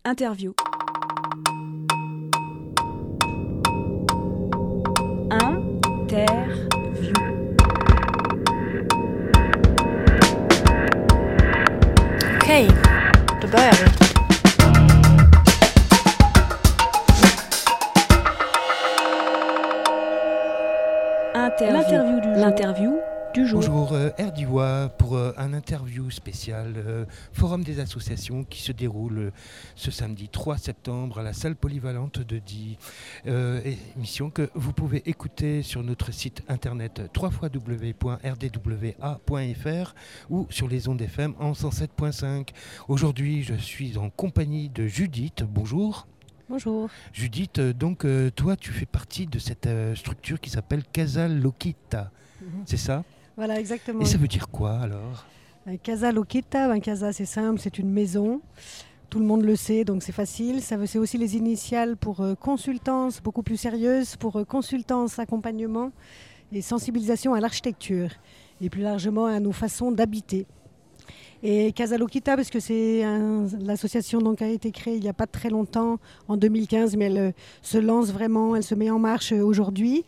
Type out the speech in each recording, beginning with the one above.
Interview. Interview. Okej, då börjar vi. L'interview du jour. Bonjour RDIWA pour un interview spécial Forum des associations qui se déroule ce samedi 3 septembre à la salle polyvalente de Die. Émission que vous pouvez écouter sur notre site internet www.rdwa.fr ou sur les ondes FM en 107.5. Aujourd'hui, je suis en compagnie de Judith. Bonjour. Bonjour. Judith, donc toi tu fais partie de cette structure qui s'appelle Casa Loquita, c'est ça? Voilà, exactement. Et ça veut dire quoi alors? Casa Loquita, Casa c'est simple, c'est une maison. Tout le monde le sait, donc c'est facile. C'est aussi les initiales pour consultance, beaucoup plus sérieuse, pour consultance, accompagnement et sensibilisation à l'architecture. Et plus largement à nos façons d'habiter. Et Casa Loquita, parce que l'association donc a été créée il n'y a pas très longtemps, en 2015, mais elle se lance vraiment, elle se met en marche aujourd'hui.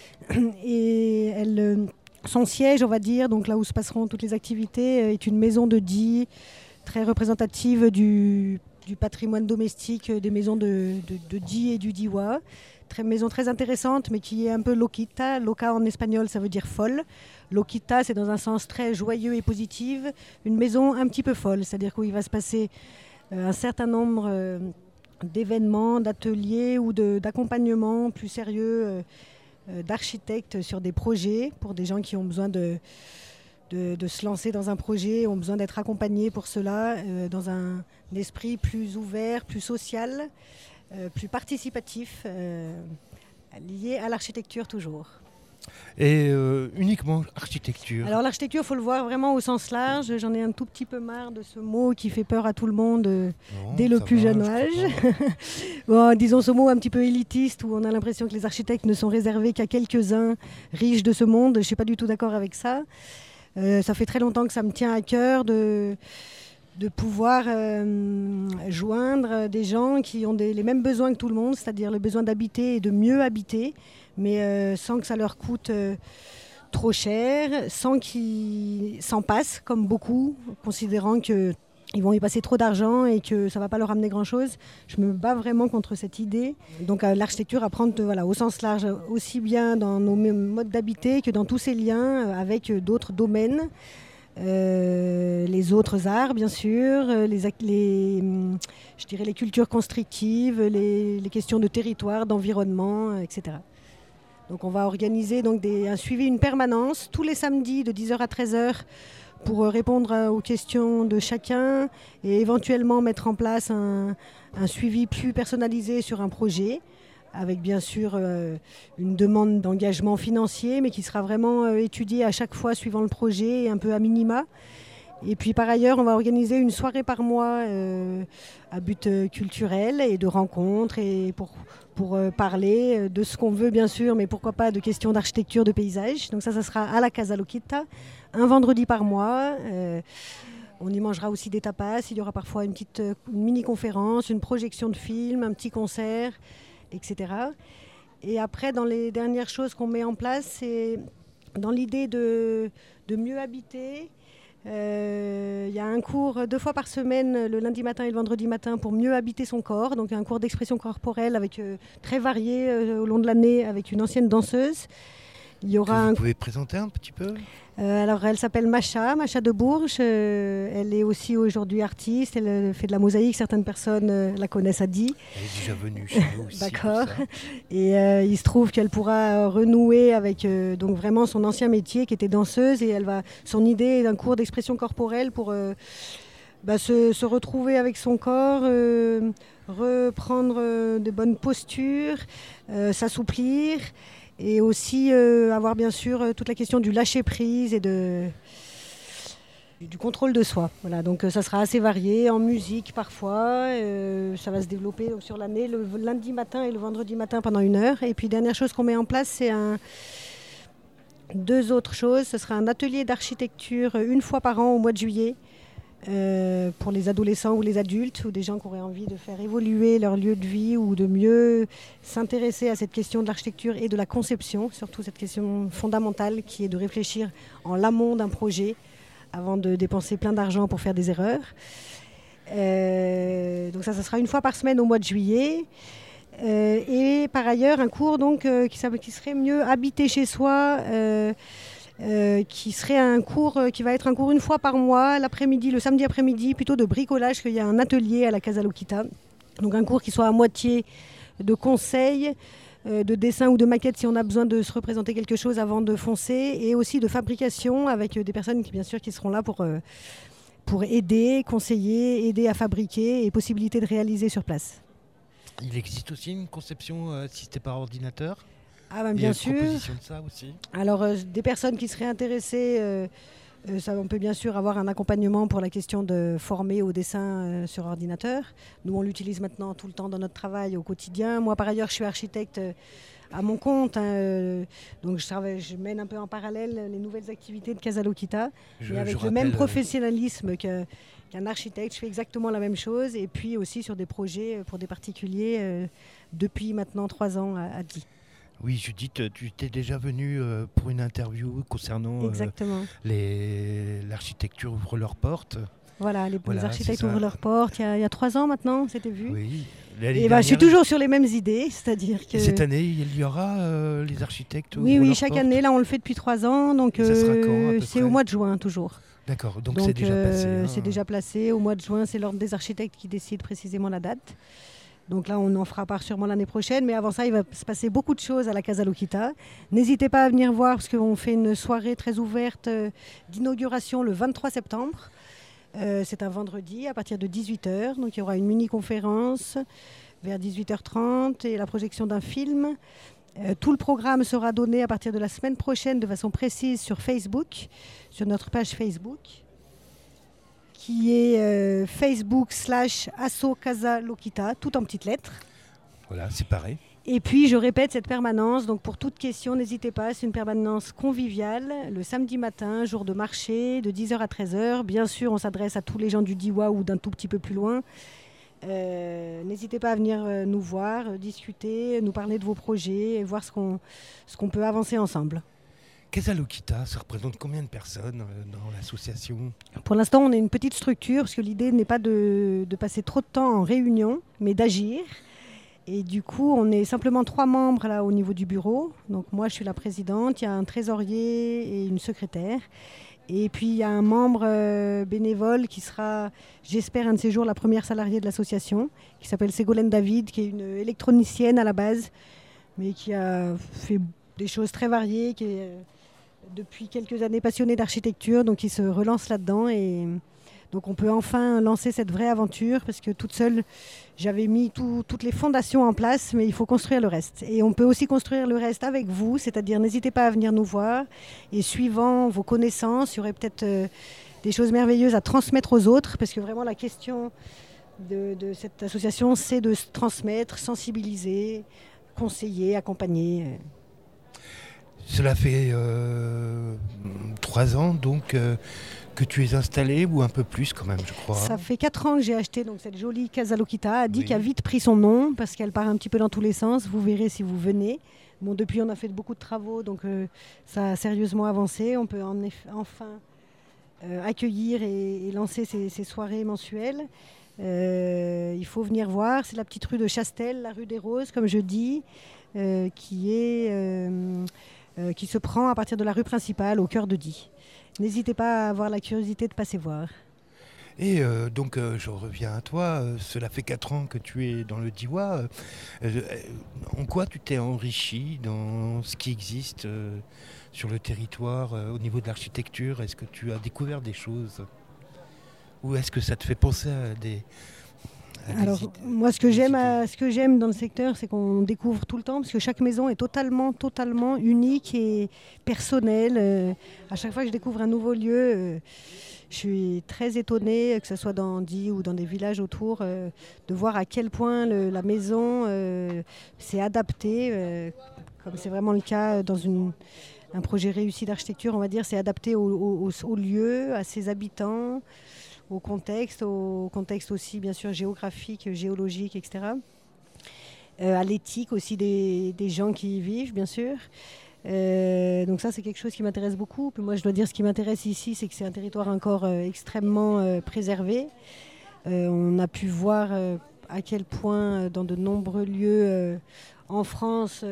Et son siège, on va dire, donc là où se passeront toutes les activités, est une maison de Die, très représentative du patrimoine domestique des maisons de Die et du Diwa. Maison très intéressante, mais qui est un peu loquita. Loca en espagnol, ça veut dire folle. Loquita, c'est dans un sens très joyeux et positif. Une maison un petit peu folle, c'est-à-dire qu'il va se passer un certain nombre d'événements, d'ateliers ou d'accompagnements plus sérieux d'architectes sur des projets pour des gens qui ont besoin de se lancer dans un projet, ont besoin d'être accompagnés pour cela, dans un esprit plus ouvert, plus social. Plus participatif, lié à l'architecture toujours. Et uniquement architecture? Alors l'architecture, il faut le voir vraiment au sens large. J'en ai un tout petit peu marre de ce mot qui fait peur à tout le monde dès le plus jeune âge. Bon, disons ce mot un petit peu élitiste où on a l'impression que les architectes ne sont réservés qu'à quelques-uns riches de ce monde. Je ne suis pas du tout d'accord avec ça. Ça fait très longtemps que ça me tient à cœur de pouvoir joindre des gens qui ont les mêmes besoins que tout le monde, c'est-à-dire le besoin d'habiter et de mieux habiter, mais sans que ça leur coûte trop cher, sans qu'ils s'en passent, comme beaucoup, considérant qu'ils vont y passer trop d'argent et que ça ne va pas leur amener grand-chose. Je me bats vraiment contre cette idée. Donc l'architecture à prendre au sens large, aussi bien dans nos modes d'habiter que dans tous ces liens avec d'autres domaines. Les autres arts bien sûr, je dirais les cultures constructives, les questions de territoire, d'environnement, etc. Donc on va organiser un suivi, une permanence tous les samedis de 10h à 13h pour répondre aux questions de chacun et éventuellement mettre en place un suivi plus personnalisé sur un projet, avec bien sûr une demande d'engagement financier, mais qui sera vraiment étudiée à chaque fois suivant le projet, un peu à minima. Et puis par ailleurs, on va organiser une soirée par mois à but culturel et de rencontres, et pour parler de ce qu'on veut bien sûr, mais pourquoi pas de questions d'architecture, de paysage. Donc ça sera à la Casa Loquita, un vendredi par mois. On y mangera aussi des tapas, il y aura parfois une mini-conférence, une projection de film, un petit concert, etc. Et après, dans les dernières choses qu'on met en place, c'est dans l'idée de mieux habiter. Il y a un cours 2 fois par semaine, le lundi matin et le vendredi matin, pour mieux habiter son corps. Donc un cours d'expression corporelle très varié au long de l'année, avec une ancienne danseuse. Vous pouvez présenter un petit peu? Alors elle s'appelle Macha de Bourges. Elle est aussi aujourd'hui artiste, elle fait de la mosaïque, certaines personnes la connaissent à Die. Elle est déjà venue chez nous aussi. D'accord. Et il se trouve qu'elle pourra renouer avec donc vraiment son ancien métier qui était danseuse, et son idée d'un cours d'expression corporelle pour se retrouver avec son corps, reprendre de bonnes postures, s'assouplir. Et aussi avoir bien sûr toute la question du lâcher-prise et du contrôle de soi. Voilà, donc ça sera assez varié, en musique parfois. Ça va se développer donc, sur l'année, le lundi matin et le vendredi matin pendant 1 heure. Et puis dernière chose qu'on met en place, c'est 2 autres choses. Ce sera un atelier d'architecture 1 fois par an au mois de juillet, pour les adolescents ou les adultes, ou des gens qui auraient envie de faire évoluer leur lieu de vie ou de mieux s'intéresser à cette question de l'architecture et de la conception, surtout cette question fondamentale qui est de réfléchir en l'amont d'un projet avant de dépenser plein d'argent pour faire des erreurs. Donc ça sera une fois par semaine au mois de juillet. Et par ailleurs, un cours donc, qui serait mieux habiter chez soi, qui serait un cours qui va être un cours une fois par mois, l'après-midi, le samedi après-midi, plutôt de bricolage, qu'il y a un atelier à la Casa Lokita. Donc un cours qui soit à moitié de conseils, de dessin ou de maquette si on a besoin de se représenter quelque chose avant de foncer, et aussi de fabrication avec des personnes qui, bien sûr, qui seront là pour aider, conseiller, aider à fabriquer et possibilité de réaliser sur place. Il existe aussi une conception assistée par ordinateur? Ah ben bien sûr. Il y a une proposition de ça aussi? Alors des personnes qui seraient intéressées, on peut bien sûr avoir un accompagnement pour la question de former au dessin sur ordinateur. Nous on l'utilise maintenant tout le temps dans notre travail au quotidien. Moi par ailleurs je suis architecte à mon compte, donc je mène un peu en parallèle les nouvelles activités de Casa Lokita, mais avec le même professionnalisme qu'un architecte. Je fais exactement la même chose, et puis aussi sur des projets pour des particuliers depuis maintenant 3 ans à Die. Oui, Judith, tu étais déjà venue pour une interview concernant l'architecture ouvre leurs portes. Voilà, les architectes ouvrent leurs portes. Il y a 3 ans maintenant, c'était vu. Oui. Et je suis toujours sur les mêmes idées, c'est-à-dire que... Et cette année, il y aura les architectes ouvrent Oui, leurs chaque portes. année, là on le fait depuis 3 ans, donc ça sera quand, à peu c'est près au mois de juin toujours. D'accord, donc c'est déjà passé. C'est déjà placé, au mois de juin, c'est l'ordre des architectes qui décide précisément la date. Donc là, on en fera part sûrement l'année prochaine. Mais avant ça, il va se passer beaucoup de choses à la Casa Lokita. N'hésitez pas à venir voir, parce qu'on fait une soirée très ouverte d'inauguration le 23 septembre. C'est un vendredi à partir de 18h. Donc il y aura une mini-conférence vers 18h30 et la projection d'un film. Tout le programme sera donné à partir de la semaine prochaine de façon précise sur Facebook, sur notre page Facebook, qui est Facebook/Asso Casa Lokita, tout en petites lettres. Voilà, c'est pareil. Et puis, je répète, cette permanence, donc pour toute question, n'hésitez pas, c'est une permanence conviviale, le samedi matin, jour de marché, de 10h à 13h. Bien sûr, on s'adresse à tous les gens du Diois ou d'un tout petit peu plus loin. N'hésitez pas à venir nous voir, discuter, nous parler de vos projets et voir ce qu'on peut avancer ensemble. Casa Lokita, ça représente combien de personnes dans l'association? Pour l'instant, on est une petite structure, parce que l'idée n'est pas de passer trop de temps en réunion, mais d'agir. Et du coup, on est simplement 3 membres là, au niveau du bureau. Donc moi, je suis la présidente, il y a un trésorier et une secrétaire. Et puis, il y a un membre bénévole qui sera, j'espère, un de ces jours, la première salariée de l'association, qui s'appelle Ségolène David, qui est une électronicienne à la base, mais qui a fait des choses très variées, qui est depuis quelques années passionnée d'architecture, donc qui se relance là-dedans. Et donc on peut enfin lancer cette vraie aventure, parce que toute seule, j'avais mis toutes les fondations en place, mais il faut construire le reste. Et on peut aussi construire le reste avec vous, c'est-à-dire n'hésitez pas à venir nous voir, et suivant vos connaissances, il y aurait peut-être des choses merveilleuses à transmettre aux autres, parce que vraiment la question de cette association, c'est de se transmettre, sensibiliser, conseiller, accompagner. Cela fait 3 ans donc que tu es installée, ou un peu plus quand même, je crois. Ça fait 4 ans que j'ai acheté donc, cette jolie Casa Lokita. A dit qui a vite pris son nom parce qu'elle part un petit peu dans tous les sens. Vous verrez si vous venez. Bon, depuis, on a fait beaucoup de travaux, donc ça a sérieusement avancé. On peut enfin accueillir et lancer ces soirées mensuelles. Il faut venir voir. C'est la petite rue de Chastel, la rue des Roses, comme je dis, qui se prend à partir de la rue principale, au cœur de Die. N'hésitez pas à avoir la curiosité de passer voir. Et donc, je reviens à toi. Cela fait 4 ans que tu es dans le Diois. En quoi tu t'es enrichi dans ce qui existe sur le territoire au niveau de l'architecture? Est-ce que tu as découvert des choses? Ou est-ce que ça te fait penser à des... Alors, moi, ce que j'aime dans le secteur, c'est qu'on découvre tout le temps, parce que chaque maison est totalement unique et personnelle. À chaque fois que je découvre un nouveau lieu, je suis très étonnée, que ce soit dans Die ou dans des villages autour, de voir à quel point la maison s'est adaptée, comme c'est vraiment le cas dans un projet réussi d'architecture, on va dire, c'est adapté au lieu, à ses habitants, au contexte aussi bien sûr géographique, géologique, etc. À l'éthique aussi des gens qui y vivent, bien sûr. Donc ça, c'est quelque chose qui m'intéresse beaucoup. Puis moi, je dois dire, ce qui m'intéresse ici, c'est que c'est un territoire encore extrêmement préservé. On a pu voir à quel point, dans de nombreux lieux en France,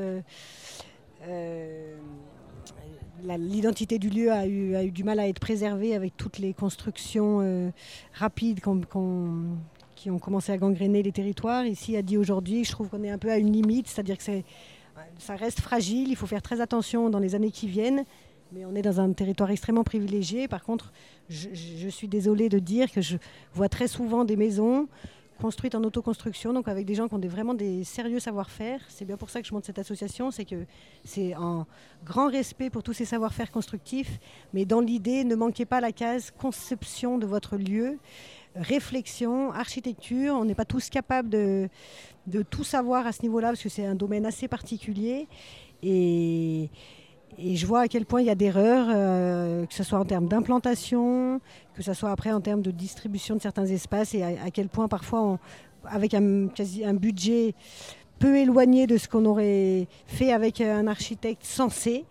l'identité du lieu a eu du mal à être préservée avec toutes les constructions rapides qui ont commencé à gangréner les territoires. Ici, à Die aujourd'hui, je trouve qu'on est un peu à une limite, c'est-à-dire que ça reste fragile, il faut faire très attention dans les années qui viennent, mais on est dans un territoire extrêmement privilégié. Par contre, je suis désolée de dire que je vois très souvent des maisons construites en autoconstruction, donc avec des gens qui ont vraiment des sérieux savoir-faire. C'est bien pour ça que je monte cette association, c'est que c'est en grand respect pour tous ces savoir-faire constructifs, mais dans l'idée, ne manquez pas la case conception de votre lieu, réflexion, architecture. On n'est pas tous capables de tout savoir à ce niveau-là, parce que c'est un domaine assez particulier. Et je vois à quel point il y a d'erreurs, que ce soit en termes d'implantation, que ce soit après en termes de distribution de certains espaces, et à quel point parfois, avec un budget peu éloigné de ce qu'on aurait fait avec un architecte sensé,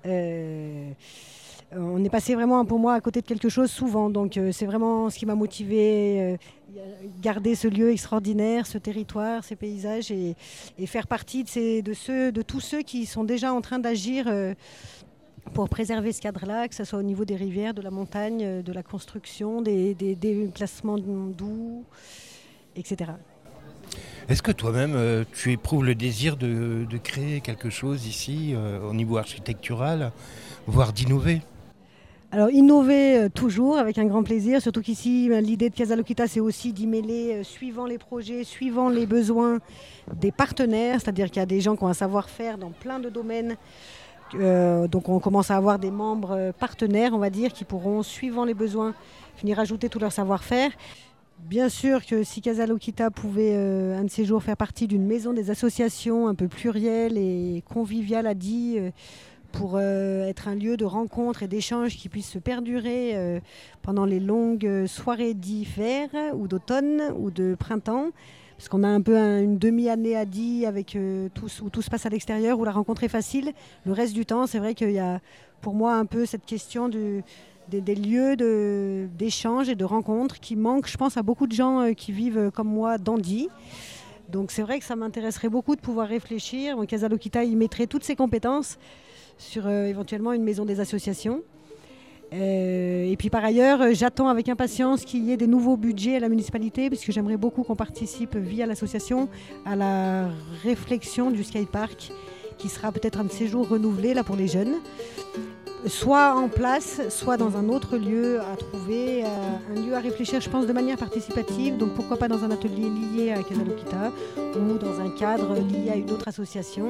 on est passé vraiment, pour moi, à côté de quelque chose souvent. Donc c'est vraiment ce qui m'a motivée, garder ce lieu extraordinaire, ce territoire, ces paysages, et faire partie de tous ceux qui sont déjà en train d'agir pour préserver ce cadre-là, que ce soit au niveau des rivières, de la montagne, de la construction, des placements doux, etc. Est-ce que toi-même, tu éprouves le désir de créer quelque chose ici, au niveau architectural, voire d'innover ? Alors innover toujours avec un grand plaisir, surtout qu'ici l'idée de Casa Lokita, c'est aussi d'y mêler, suivant les projets, suivant les besoins des partenaires, c'est-à-dire qu'il y a des gens qui ont un savoir-faire dans plein de domaines, donc on commence à avoir des membres partenaires, on va dire, qui pourront, suivant les besoins, venir ajouter tout leur savoir-faire. Bien sûr que si Casa Lokita pouvait un de ces jours faire partie d'une maison des associations un peu plurielle et conviviale à Die, pour être un lieu de rencontre et d'échange qui puisse se perdurer pendant les longues soirées d'hiver ou d'automne ou de printemps. Parce qu'on a un peu une demi-année à Die avec où tout se passe à l'extérieur, où la rencontre est facile. Le reste du temps, c'est vrai qu'il y a pour moi un peu cette question des lieux d'échange et de rencontre qui manquent, je pense, à beaucoup de gens qui vivent comme moi dans Die. Donc c'est vrai que ça m'intéresserait beaucoup de pouvoir réfléchir. Casa Lokita y mettrait toutes ses compétences sur éventuellement une maison des associations. Et puis par ailleurs, j'attends avec impatience qu'il y ait des nouveaux budgets à la municipalité, puisque j'aimerais beaucoup qu'on participe via l'association à la réflexion du skatepark, qui sera peut-être un de ces jours renouvelé là, pour les jeunes. Soit en place, soit dans un autre lieu à trouver, un lieu à réfléchir, je pense, de manière participative. Donc pourquoi pas dans un atelier lié à Casa Lokita ou dans un cadre lié à une autre association.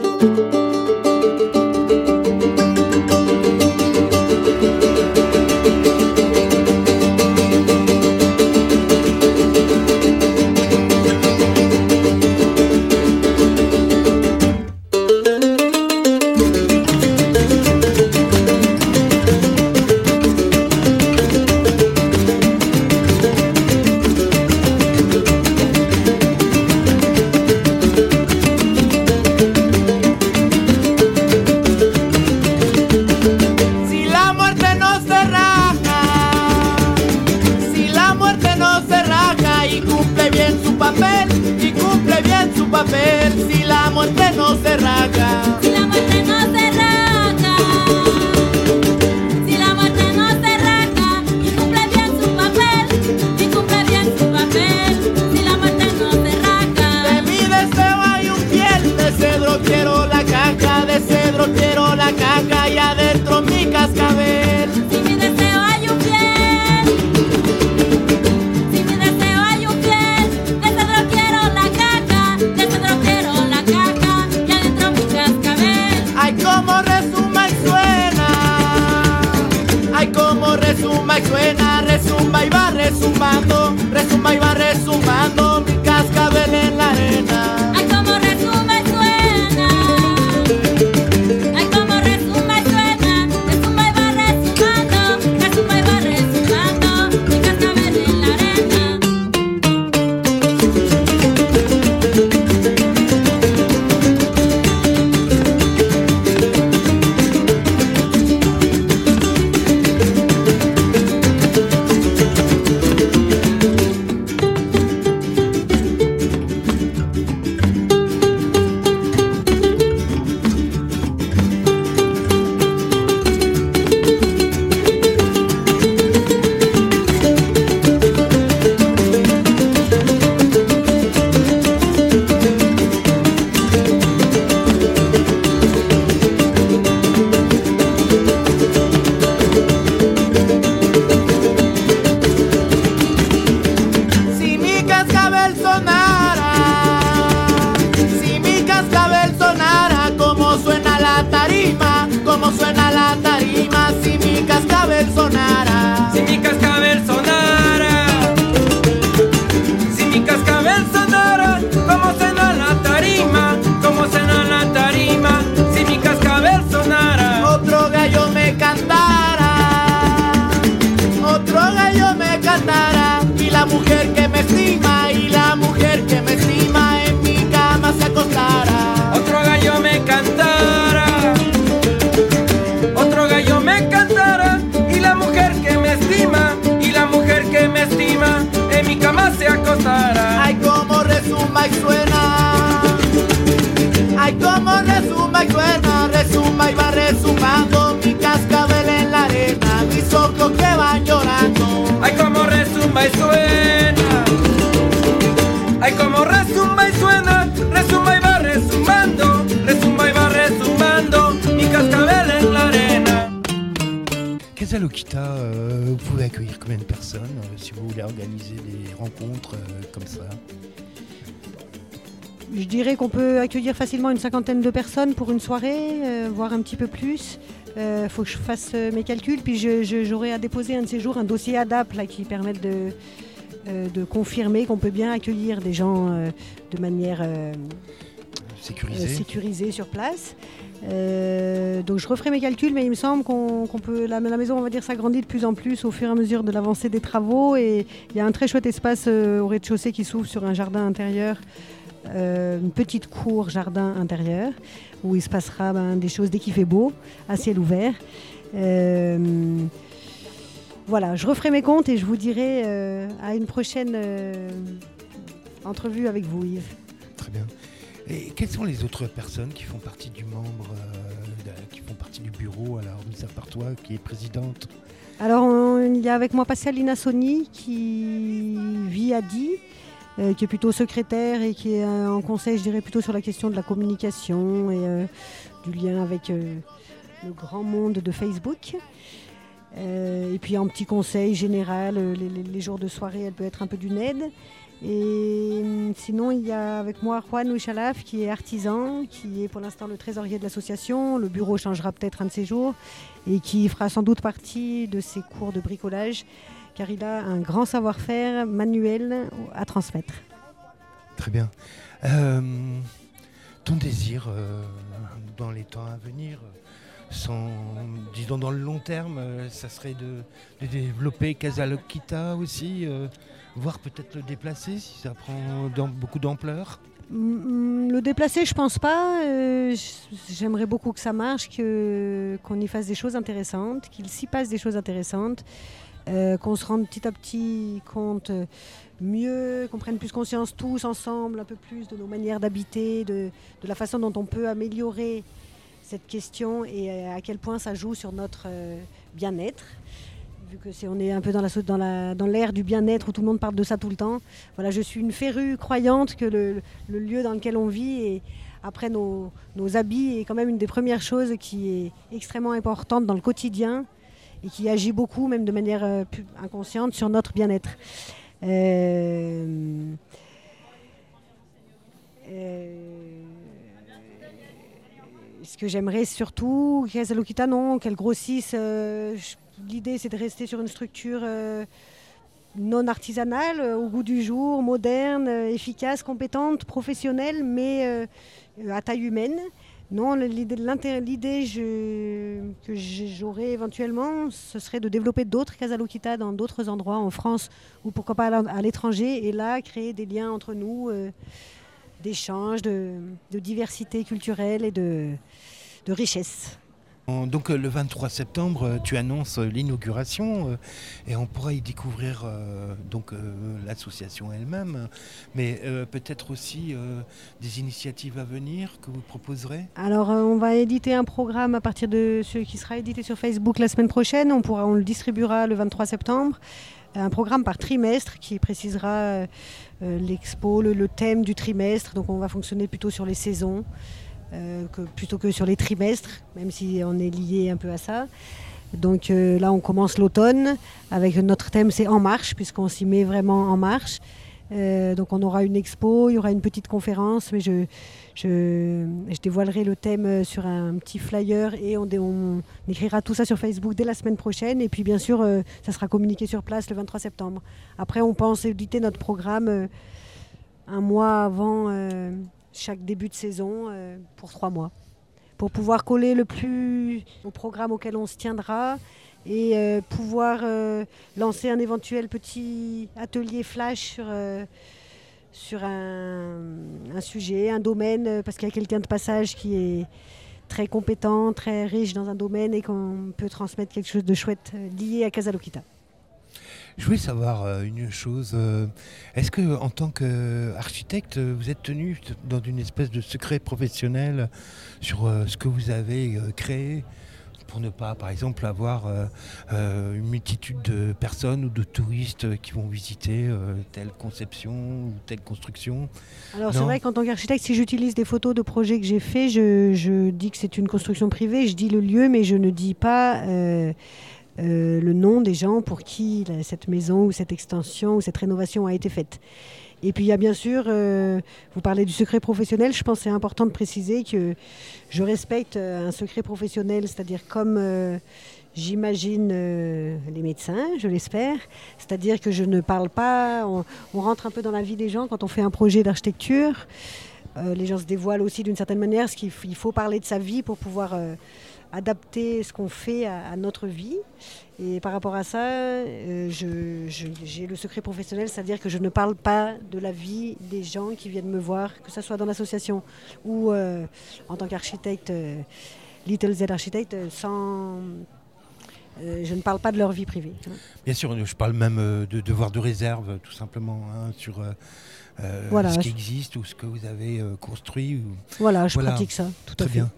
Si la muerte no se raja, si la muerte no se raja, si la muerte no se raja y cumple bien su papel, y cumple bien su papel, si la muerte no se raja. De mi deseo hay un piel de cedro, quiero la caja, de cedro quiero la caja y adentro mi cascabel. Si mi deseo hay un piel, si mi deseo hay un piel, de cedro quiero la caja, de cedro quiero la caja y adentro mi cascabel. como suena la tarima, si mi cascabel sonara. Si mi cascabel sonara, si mi cascabel sonara, como suena la tarima, como suena la tarima, si mi cascabel sonara. Otro gallo me cantara, otro gallo me cantara, y la mujer que me estima, y la mujer que me estima en mi cama se acostara. Otro gallo me cantara, otro gallo me cantara, y la mujer que me estima, y la mujer que me estima en mi cama se acostara. Ay, como resumba y suena, ay, como resumba y suena, resumba y va resumbando mi cascabel en la arena, mis ojos que van llorando. Ay, como resumba y suena, ay, como resumba y suena, resumba y va resumbando, resumba y va resumbando mi cascabel en la arena. Casa Lokita, vous pouvez accueillir combien de personnes si vous voulez organiser des rencontres comme ça? Je dirais qu'on peut accueillir facilement une 50aine de personnes pour une soirée, voire un petit peu plus. Faut que je fasse mes calculs, puis j'aurai à déposer un de ces jours un dossier ADAP là, qui permette de confirmer qu'on peut bien accueillir des gens de manière sécurisée sur place. Donc je referai mes calculs, mais il me semble qu'on peut la maison, on va dire, s'agrandit de plus en plus au fur et à mesure de l'avancée des travaux, et il y a un très chouette espace au rez-de-chaussée qui s'ouvre sur un jardin intérieur, une petite cour jardin intérieur où il se passera des choses dès qu'il fait beau, à ciel ouvert. Voilà, je referai mes comptes et je vous dirai à une prochaine entrevue avec vous, Yves. Très bien. Et quelles sont les autres personnes qui font partie du qui font partie du bureau, alors mis à part toi qui est présidente? Alors il y a avec moi Pascalina Soni qui vit à Die, qui est plutôt secrétaire et qui est en conseil, je dirais, plutôt sur la question de la communication et du lien avec le grand monde de Facebook. Et puis en petit conseil général, les jours de soirée, elle peut être un peu d'une aide. Et sinon, il y a avec moi Juan Huichalaf qui est artisan, qui est pour l'instant le trésorier de l'association. Le bureau changera peut-être un de ces jours et qui fera sans doute partie de ces cours de bricolage, car il a un grand savoir-faire manuel à transmettre. Très bien. Ton désir dans les temps à venir, disons dans le long terme, ça serait de développer Casa Lokita aussi, voire peut-être le déplacer si ça prend beaucoup d'ampleur? Le déplacer, je pense pas. J'aimerais beaucoup que ça marche, qu'on y fasse des choses intéressantes, qu'il s'y passe des choses intéressantes, qu'on se rende petit à petit compte mieux, qu'on prenne plus conscience tous ensemble, un peu plus de nos manières d'habiter, de la façon dont on peut améliorer cette question et à quel point ça joue sur notre bien-être. Vu que on est un peu dans l'ère du bien-être où tout le monde parle de ça tout le temps. Voilà, je suis une férue croyante que le lieu dans lequel on vit et après nos habits est quand même une des premières choses qui est extrêmement importante dans le quotidien et qui agit beaucoup, même de manière inconsciente, sur notre bien-être. Ce que j'aimerais surtout, Casa Lokita, qu'elle grossisse. L'idée, c'est de rester sur une structure non artisanale, au goût du jour, moderne, efficace, compétente, professionnelle, mais à taille humaine. Non, l'idée que j'aurais éventuellement, ce serait de développer d'autres Casa Lokita dans d'autres endroits en France ou pourquoi pas à l'étranger, et là, créer des liens entre nous, d'échanges, de diversité culturelle et de richesse. Donc le 23 septembre, tu annonces l'inauguration et on pourra y découvrir l'association elle-même, mais peut-être aussi des initiatives à venir que vous proposerez. Alors on va éditer un programme à partir de ce qui sera édité sur Facebook la semaine prochaine. On le distribuera le 23 septembre. Un programme par trimestre qui précisera l'expo, le thème du trimestre. Donc on va fonctionner plutôt sur les saisons. Plutôt que sur les trimestres, même si on est lié un peu à ça. Donc là, on commence l'automne avec notre thème, c'est En Marche, puisqu'on s'y met vraiment en marche. Donc on aura une expo, il y aura une petite conférence, mais je dévoilerai le thème sur un petit flyer et on écrira tout ça sur Facebook dès la semaine prochaine. Et puis bien sûr, ça sera communiqué sur place le 23 septembre. Après, on pense éditer notre programme un mois avant chaque début de saison pour 3 mois, pour pouvoir coller le plus au programme auquel on se tiendra et pouvoir lancer un éventuel petit atelier flash sur un sujet, un domaine, parce qu'il y a quelqu'un de passage qui est très compétent, très riche dans un domaine et qu'on peut transmettre quelque chose de chouette lié à Casa Lokita. Je voulais savoir une chose. Est-ce que, en tant qu'architecte, vous êtes tenu dans une espèce de secret professionnel sur ce que vous avez créé, pour ne pas, par exemple, avoir une multitude de personnes ou de touristes qui vont visiter telle conception ou telle construction? Alors c'est vrai qu'en tant qu'architecte, si j'utilise des photos de projets que j'ai faits, je dis que c'est une construction privée, je dis le lieu, mais je ne dis pas le nom des gens pour qui cette maison ou cette extension ou cette rénovation a été faite. Et puis il y a bien sûr, vous parlez du secret professionnel, je pense que c'est important de préciser que je respecte un secret professionnel, c'est-à-dire comme j'imagine les médecins, je l'espère, c'est-à-dire que je ne parle pas, on rentre un peu dans la vie des gens quand on fait un projet d'architecture, les gens se dévoilent aussi d'une certaine manière, parce qu'il faut parler de sa vie pour pouvoir adapter ce qu'on fait à notre vie. Et par rapport à ça, j'ai le secret professionnel, c'est-à-dire que je ne parle pas de la vie des gens qui viennent me voir, que ce soit dans l'association ou en tant qu'architecte, Little Z Architect, je ne parle pas de leur vie privée. Bien sûr, je parle même de devoir de réserve, tout simplement, sur voilà, ce qui existe ou ce que vous avez construit. Voilà, je pratique ça, tout à fait. Bien.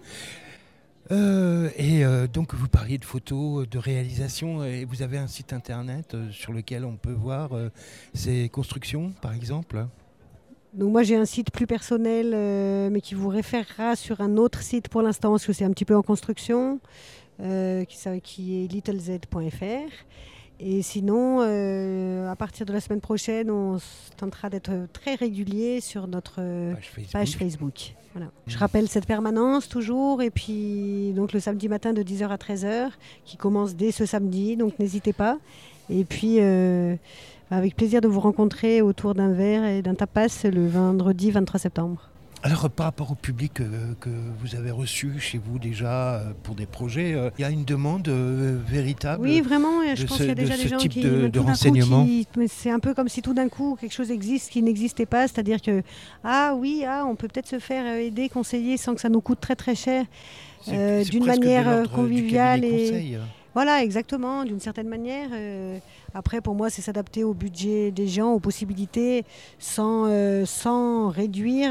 Donc vous parliez de photos, de réalisation, et vous avez un site internet sur lequel on peut voir ces constructions, par exemple? Donc moi j'ai un site plus personnel, mais qui vous référera sur un autre site pour l'instant, parce que c'est un petit peu en construction, qui est littlez.fr. Et sinon, à partir de la semaine prochaine, on tentera d'être très régulier sur notre page Facebook. Voilà. Je rappelle cette permanence toujours, et puis donc le samedi matin de 10h à 13h, qui commence dès ce samedi, donc n'hésitez pas. Et puis avec plaisir de vous rencontrer autour d'un verre et d'un tapas le vendredi 23 septembre. Alors par rapport au public que vous avez reçu chez vous déjà pour des projets, il y a une demande véritable? Oui, vraiment, je pense qu'il y a déjà des gens qui de renseignements. C'est un peu comme si tout d'un coup quelque chose existe qui n'existait pas, c'est-à-dire que on peut peut-être se faire aider, conseiller sans que ça nous coûte très très cher, d'une manière conviviale et voilà, exactement, d'une certaine manière. Après, pour moi, c'est s'adapter au budget des gens, aux possibilités, sans réduire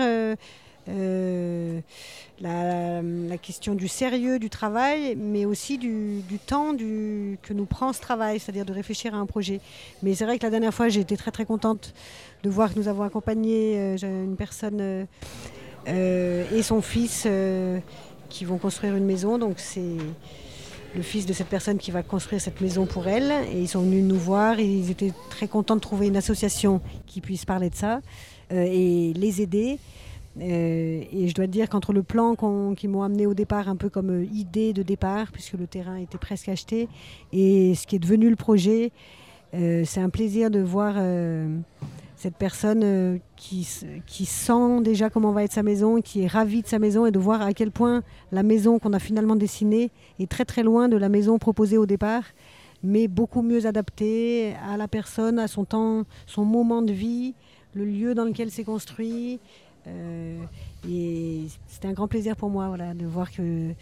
la question du sérieux du travail, mais aussi du temps que nous prend ce travail, c'est-à-dire de réfléchir à un projet. Mais c'est vrai que la dernière fois, j'ai été très très contente de voir que nous avons accompagné une personne et son fils qui vont construire une maison. Donc c'est le fils de cette personne qui va construire cette maison pour elle, et ils sont venus nous voir et ils étaient très contents de trouver une association qui puisse parler de ça et les aider. Et je dois te dire qu'entre le plan qu'ils m'ont amené au départ un peu comme idée de départ, puisque le terrain était presque acheté, et ce qui est devenu le projet, c'est un plaisir de voir cette personne qui sent déjà comment va être sa maison, qui est ravie de sa maison, et de voir à quel point la maison qu'on a finalement dessinée est très très loin de la maison proposée au départ, mais beaucoup mieux adaptée à la personne, à son temps, son moment de vie, le lieu dans lequel c'est construit. Et c'était un grand plaisir pour moi, voilà, de voir que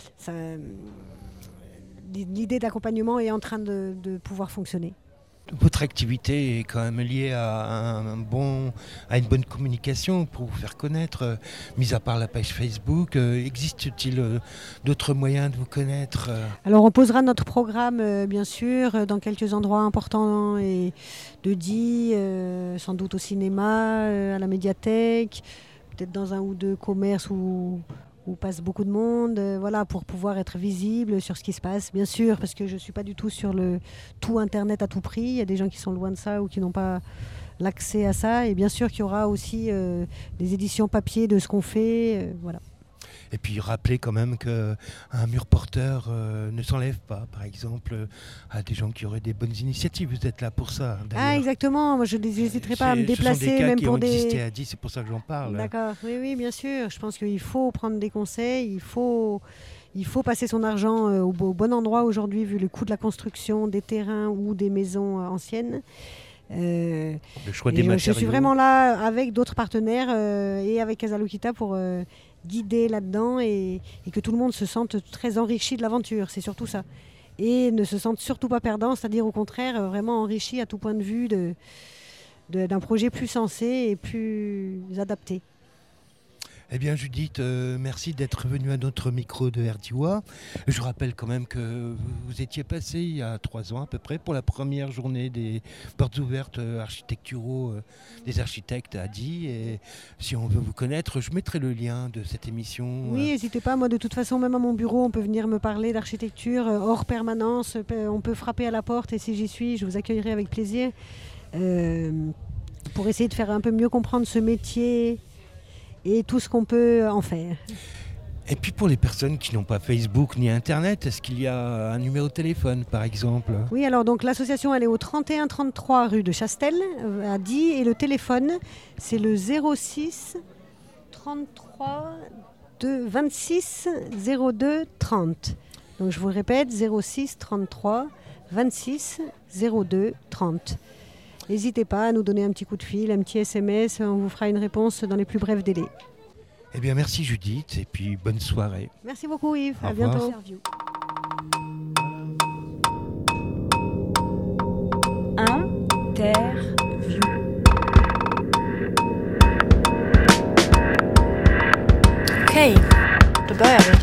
l'idée d'accompagnement est en train de pouvoir fonctionner. Votre activité est quand même liée à une bonne communication pour vous faire connaître, mis à part la page Facebook. Existe-t-il d'autres moyens de vous connaître? Alors on posera notre programme, bien sûr, dans quelques endroits importants et de Die, sans doute au cinéma, à la médiathèque, peut-être dans un ou deux commerces où passe beaucoup de monde, voilà, pour pouvoir être visible sur ce qui se passe, bien sûr, parce que je ne suis pas du tout sur le tout Internet à tout prix. Il y a des gens qui sont loin de ça ou qui n'ont pas l'accès à ça. Et bien sûr qu'il y aura aussi des éditions papier de ce qu'on fait. Voilà. Et puis rappeler quand même qu'un mur porteur ne s'enlève pas, par exemple, à des gens qui auraient des bonnes initiatives. Vous êtes là pour ça, d'ailleurs. Ah, exactement. Moi, je n'hésiterai pas à me déplacer. Ce sont des cas même qui pour ont des... existé à 10, c'est pour ça que j'en parle. D'accord, oui, bien sûr. Je pense qu'il faut prendre des conseils, il faut passer son argent au bon endroit aujourd'hui, vu le coût de la construction des terrains ou des maisons anciennes. Le choix des matériaux. Je suis vraiment là avec d'autres partenaires et avec Casa Luquita pour guider là-dedans et que tout le monde se sente très enrichi de l'aventure, c'est surtout ça. Et ne se sente surtout pas perdant, c'est-à-dire au contraire vraiment enrichi à tout point de vue d'un projet plus sensé et plus adapté. Eh bien Judith, merci d'être venue à notre micro de RDIWA. Je rappelle quand même que vous étiez passée il y a 3 ans à peu près pour la première journée des portes ouvertes architecturaux des architectes à Die. Et si on veut vous connaître, je mettrai le lien de cette émission. Oui, n'hésitez pas. Moi, de toute façon, même à mon bureau, on peut venir me parler d'architecture hors permanence. On peut frapper à la porte et si j'y suis, je vous accueillerai avec plaisir pour essayer de faire un peu mieux comprendre ce métier et tout ce qu'on peut en faire. Et puis pour les personnes qui n'ont pas Facebook ni Internet, est-ce qu'il y a un numéro de téléphone par exemple ? Oui, alors donc l'association elle est au 3133 rue de Chastel à Die et le téléphone c'est le 06 33 26 02 30. Donc je vous le répète, 06 33 26 02 30. N'hésitez pas à nous donner un petit coup de fil, un petit SMS, on vous fera une réponse dans les plus brefs délais. Eh bien merci Judith et puis bonne soirée. Merci beaucoup Yves, Au à revoir. bientôt. Interview. Cave, de Beuerin.